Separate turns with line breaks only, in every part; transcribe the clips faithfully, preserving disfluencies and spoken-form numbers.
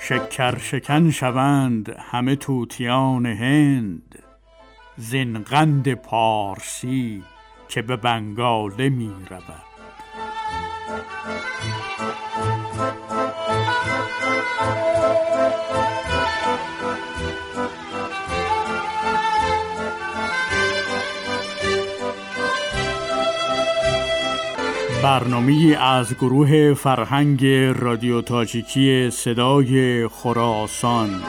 شکر شکن شوند همه طوطیان هند، زین قند پارسی که به بنگاله می رود. برنامه‌ای از گروه فرهنگ رادیو تاجیکی صدای خراسان.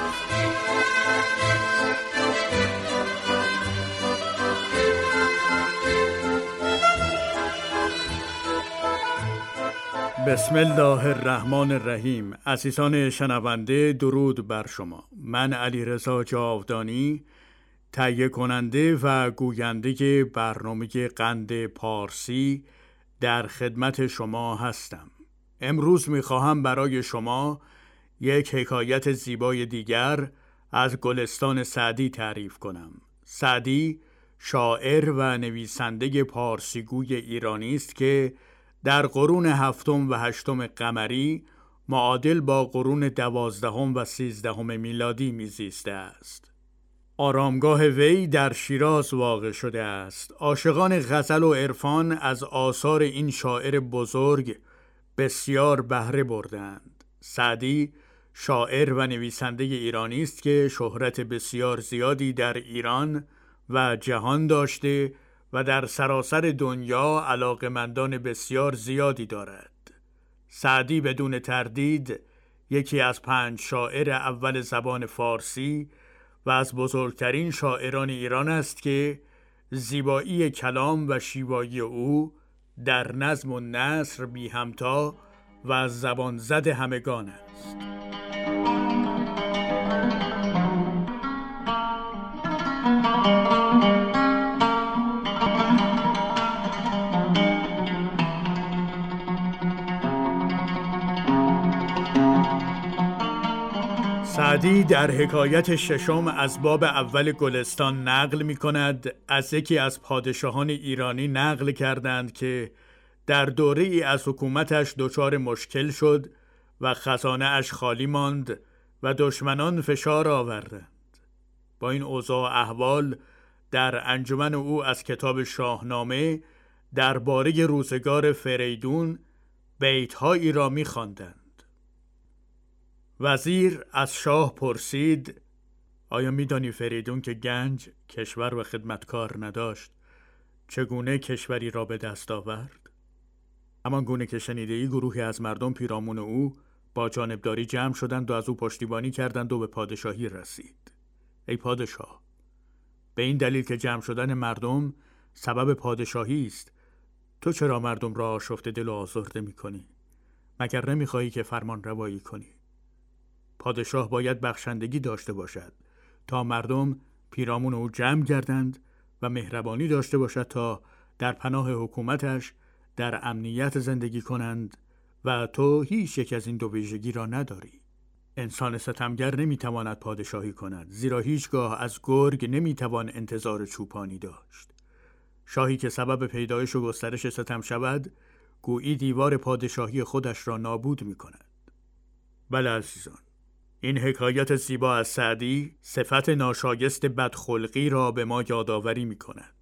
بسم الله الرحمن الرحیم. عزیزان شنونده، درود بر شما. من علیرضا جاودانی، تهیه کننده و گوینده برنامه قند پارسی در خدمت شما هستم. امروز می‌خواهم برای شما یک حکایت زیبای دیگر از گلستان سعدی تعریف کنم. سعدی شاعر و نویسنده پارسیگوی ایرانی است که در قرون هفتم و هشتم قمری معادل با قرون دوازدهم و سیزدهم میلادی میزیسته است. آرامگاه وی در شیراز واقع شده است. عاشقان غزل و عرفان از آثار این شاعر بزرگ بسیار بهره بردند. سعدی شاعر و نویسنده ایرانی است که شهرت بسیار زیادی در ایران و جهان داشته و در سراسر دنیا علاقمندان بسیار زیادی دارد. سعدی بدون تردید یکی از پنج شاعر اول زبان فارسی و از بزرگترین شاعران ایران است که زیبایی کلام و شیوایی او در نظم و نثر بی همتا و زبان زد همگان است. سعدی در حکایت ششم از باب اول گلستان نقل می کند. از یکی از پادشاهان ایرانی نقل کردند که در دوره ای از حکومتش دچار مشکل شد و خزانه اش خالی ماند و دشمنان فشار آوردند. با این اوضاع احوال در انجمن او از کتاب شاهنامه درباره روزگار فریدون بیت‌هایی را می خواندند. وزیر از شاه پرسید: آیا می‌دانی فریدون که گنج، کشور و خدمتکار نداشت، چگونه کشوری را به دست آورد؟ همان گونه که شنیده‌ای، گروهی از مردم پیرامون او با جانبداری جمع شدند و از او پشتیبانی کردند و به پادشاهی رسید. ای پادشاه، به این دلیل که جمع شدن مردم سبب پادشاهی است، تو چرا مردم را آشفته دل و آزرده می‌کنی؟ مگر نمی‌خواهی که فرمان روایی کنی؟ پادشاه باید بخشندگی داشته باشد تا مردم پیرامون او جمع گردند و مهربانی داشته باشد تا در پناه حکومتش در امنیت زندگی کنند و تو هیچ یک از این دو ویژگی را نداری. انسان ستمگر نمیتواند پادشاهی کند، زیرا هیچگاه از گرگ نمیتوان انتظار چوپانی داشت. شاهی که سبب پیدایش و گسترش ستم شود، گویی دیوار پادشاهی خودش را نابود میکند. بله عزیزان، این حکایت زیبا از سعدی صفت ناشایست بدخلقی را به ما یادآوری می کند.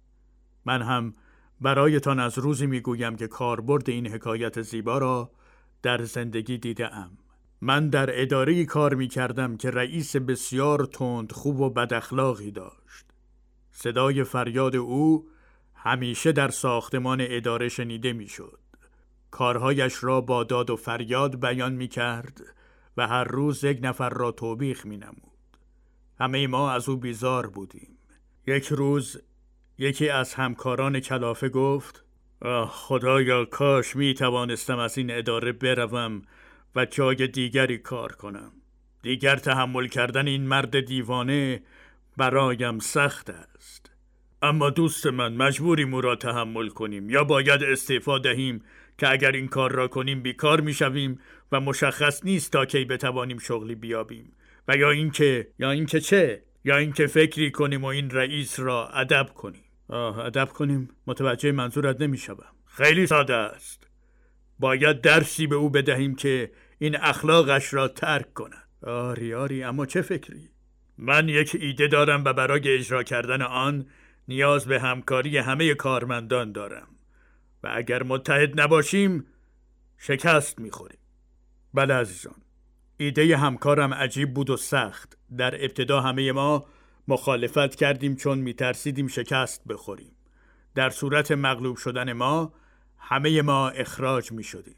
من هم برایتان از روزی می گویم که کاربرد این حکایت زیبا را در زندگی دیده ام. من در اداره‌ای کار می کردم که رئیس بسیار تند خوب و بد اخلاقی داشت. صدای فریاد او همیشه در ساختمان اداره شنیده می شد. کارهایش را با داد و فریاد بیان می کرد و هر روز یک نفر را توبیخ می نمود. همه ما از او بیزار بودیم. یک روز یکی از همکاران کلافه گفت: آه خدایا، کاش می توانستم از این اداره بروم و جای دیگری کار کنم. دیگر تحمل کردن این مرد دیوانه برایم سخت است. اما دوست من، مجبوریم او را تحمل کنیم، یا باید استعفا دهیم که اگر این کار را کنیم بیکار می شویم و مشخص نیست تا کی بتوانیم شغلی بیابیم، و یا اینکه یا اینکه چه یا اینکه فکری کنیم و این رئیس را ادب کنیم. آه ادب کنیم؟ متوجه منظورت نمی شوم. خیلی ساده است. باید درسی به او بدهیم که این اخلاقش را ترک کند. آری آری، اما چه فکری؟ من یک ایده دارم و برای اجرا کردن آن نیاز به همکاری همه کارمندان دارم و اگر متحد نباشیم شکست میخوریم. بله عزیزان، ایده همکارم عجیب بود و سخت. در ابتدا همه ما مخالفت کردیم چون میترسیدیم شکست بخوریم. در صورت مغلوب شدن ما همه ما اخراج میشدیم.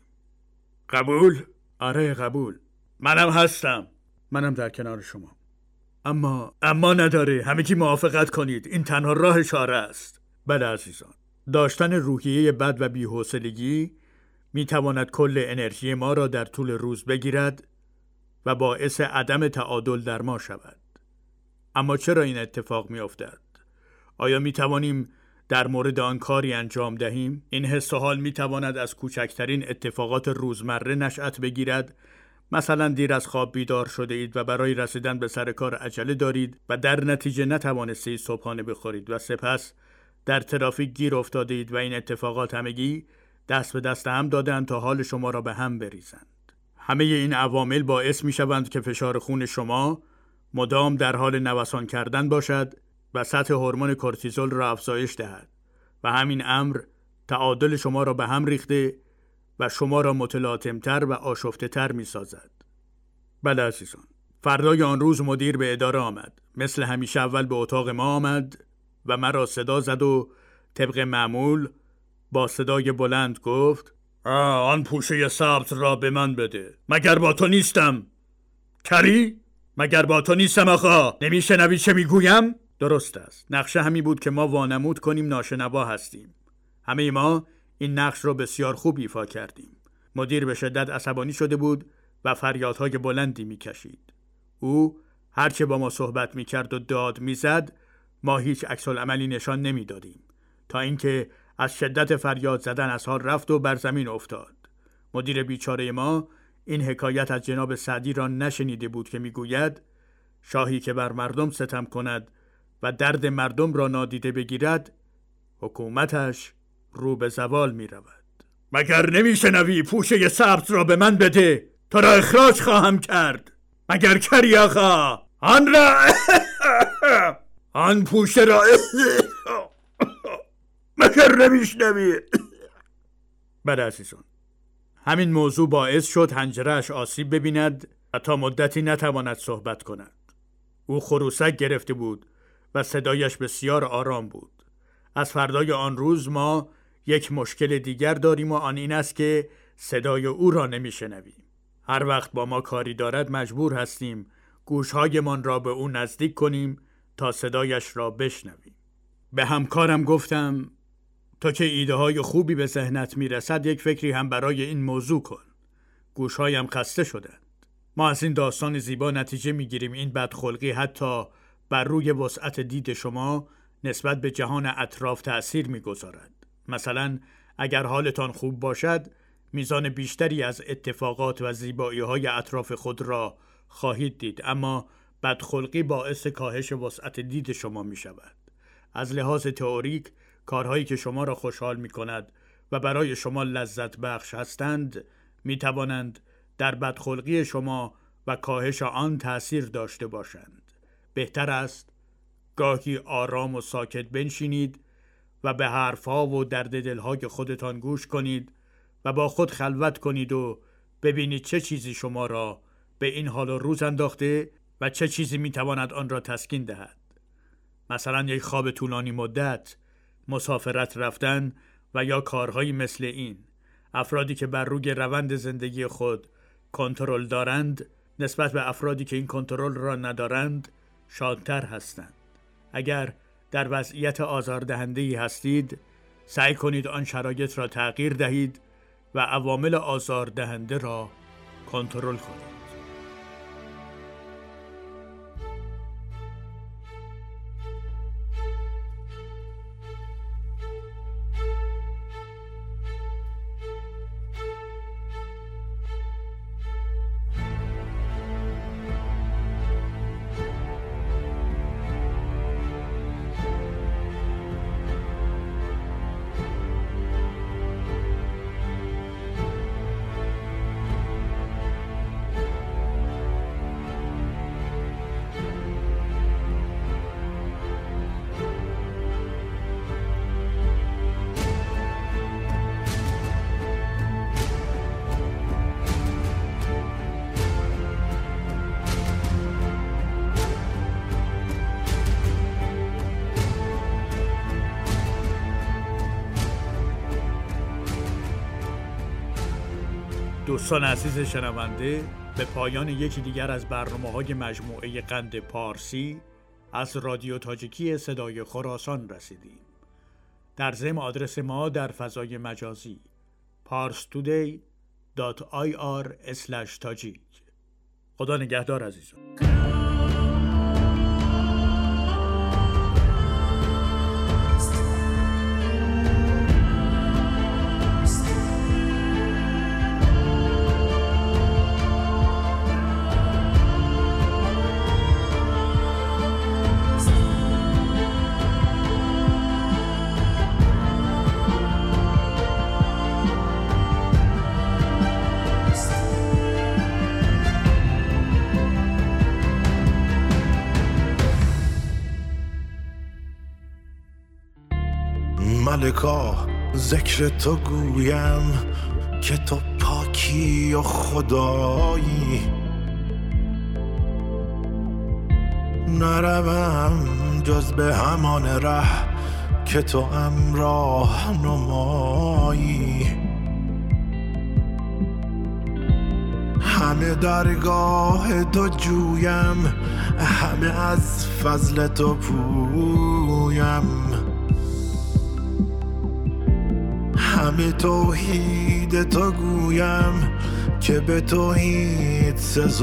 قبول؟ آره قبول. منم هستم. منم در کنار شما. اما اما نداره. همگی موافقت کنید. این تنها راه چاره است. بله عزیزان. داشتن روحیه بد و بی‌حوصلگی میتواند کل انرژی ما را در طول روز بگیرد و باعث عدم تعادل در ما شود. اما چرا این اتفاق میافتد؟ آیا میتوانیم در مورد آن کاری انجام دهیم؟ این حس و حال میتواند از کوچکترین اتفاقات روزمره نشأت بگیرد. مثلا دیر از خواب بیدار شده اید و برای رسیدن به سر کار عجله دارید و در نتیجه نتوانستید صبحانه بخورید و سپس در ترافیک گیر افتاده اید و این اتفاقات همگی دست به دست هم دادند تا حال شما را به هم بریزند. همه این عوامل باعث می شوند که فشار خون شما مدام در حال نوسان کردن باشد و سطح هورمون کورتیزول را افزایش دهد و همین امر تعادل شما را به هم ریخته و شما را متلاطم‌تر و آشفته‌تر می‌سازد. بله عزیزان، فردای آن روز مدیر به اداره آمد. مثل همیشه اول به اتاق ما آمد و مرا صدا زد و طبق معمول با صدای بلند گفت: آه آن پوشه سبز را به من بده. مگر با تو نیستم؟ کری؟ مگر با تو نیستم آقا؟ نمیشنوی چه میگویم؟ درست است. نقشه همی بود که ما وانمود کنیم ناشنوا هستیم. همه ما این نقش را بسیار خوب ایفا کردیم. مدیر به شدت عصبانی شده بود و فریادهای بلندی میکشید. او هرچه با ما صحبت میکرد و داد میزد، ما هیچ عکس العملی نشان نمیدادیم، تا اینکه از شدت فریاد زدن از حال رفت و بر زمین افتاد. مدیر بیچاره ما این حکایت از جناب سعدی را نشنیده بود که میگوید شاهی که بر مردم ستم کند و درد مردم را نادیده بگیرد، حکومتش رو به زوال می رود. مگر نمیشنوی پوشه سبز را به من بده، تو را اخراج خواهم کرد. مگر کری آقا؟ آن را آن پوشه را مگر نمیشنوی؟ بله عزیزان، همین موضوع باعث شد حنجره‌اش آسیب ببیند و تا مدتی نتواند صحبت کند. او خروسک گرفته بود و صدایش بسیار آرام بود. از فردای آن روز ما یک مشکل دیگر داریم و آن این است که صدای او را نمیشنویم. هر وقت با ما کاری دارد مجبور هستیم گوشهایمان را به او نزدیک کنیم تا صدایش را بشنویم. به همکارم گفتم تا که ایده های خوبی به ذهنت میرسد یک فکری هم برای این موضوع کن. گوشهایم خسته شدند. ما از این داستان زیبا نتیجه میگیریم این بدخلقی حتی بر روی وسعت دید شما نسبت به جهان اطراف تأثیر میگذارد. مثلا اگر حالتان خوب باشد، میزان بیشتری از اتفاقات و زیبایی‌های اطراف خود را خواهید دید، اما بدخلقی باعث کاهش وسعت دید شما می شود. از لحاظ تئوریک، کارهایی که شما را خوشحال می کند و برای شما لذت بخش هستند، می توانند در بدخلقی شما و کاهش آن تأثیر داشته باشند. بهتر است گاهی آرام و ساکت بنشینید و به حرفها و درد دلهای خودتان گوش کنید و با خود خلوت کنید و ببینید چه چیزی شما را به این حال و روز انداخته و چه چیزی میتواند آن را تسکین دهد. مثلا یک خواب طولانی مدت، مسافرت رفتن و یا کارهایی مثل این. افرادی که بر روی روند زندگی خود کنترل دارند نسبت به افرادی که این کنترل را ندارند شادتر هستند. اگر در وضعیت آزاردهنده‌ای هستید، سعی کنید آن شرایط را تغییر دهید و عوامل آزاردهنده را کنترل کنید. دوستان عزیز شنونده، به پایان یکی دیگر از برنامه‌های مجموعه قند پارسی از رادیو تاجیکی صدای خراسان رسیدیم. در ضمن آدرس ما در فضای مجازی parstoday دات آی آر اسلش تاجیک. خدا نگهدار عزیزان.
ملکا ذکر تو گویم که تو پاکی و خدایی، نروم جز به همان ره که تو امراه نمایی. همه درگاه تو جویم، همه از فضل تو پویم، همه توحید تو گویم که به توحید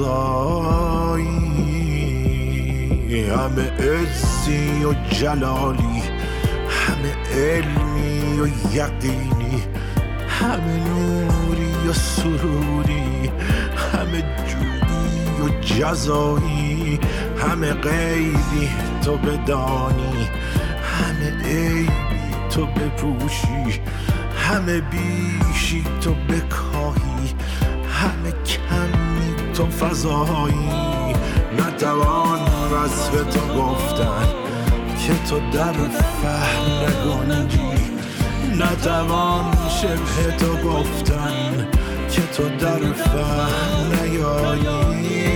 سزایی. همه عزی و جلالی، همه علمی و یقینی، همه نوری و سروری، همه جودی و جزایی، همه غیبی تو بدانی، همه عیبی تو بپوشی، همه بیشی تو بکاهی، همه کمی تو فضایی. نتوان وصف تو گفتن که تو در فهم نگنجی، نتوان شبه تو گفتن که تو در فهم نیایی.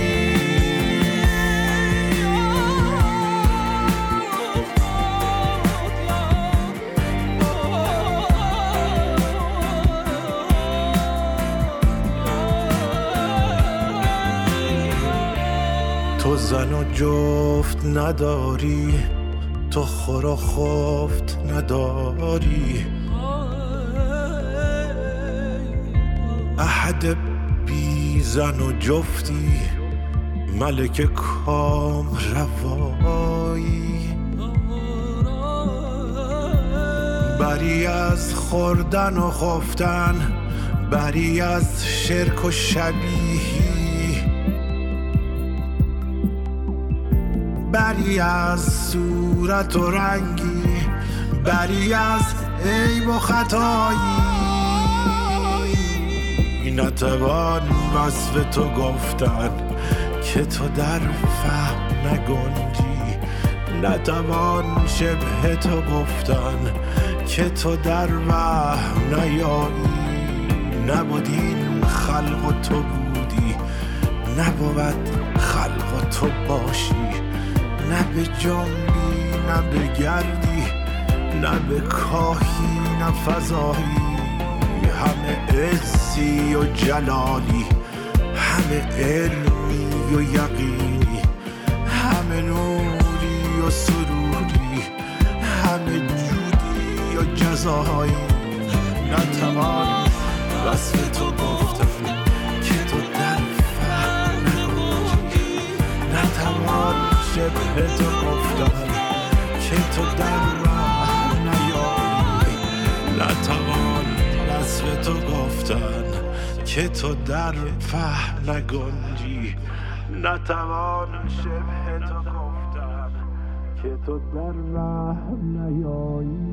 تو زن و جفت نداری، تو خور و خفت نداری، احد بی زن و جفتی، ملک کام روایی. بری از خوردن و خفتن، بری از شرک و شبیهی، بری از صورت و رنگی، بری از عیب و خطایی. نتوان وصف تو گفتن که تو در فهم نگنجی، نتوان شبه تو گفتن که تو در وهم نیایی. نبود این خلق و تو بودی، نبود خلق و تو باشی، نه به جنبی نه به گردی، نه به کاهی نه فضایی. همه عزی و جلالی، همه علمی و یقینی، همه نوری و سروری، همه جودی و جزایی. نتوان وصف تو گفتن که تو در فهم نگنجی، نتوان شبه تو گفتن که تو در راه نیایی. نتوان وصف تو گفتن که تو در فهم نگنجی، نتوان شبه تو گفتن که تو در راه نیایی.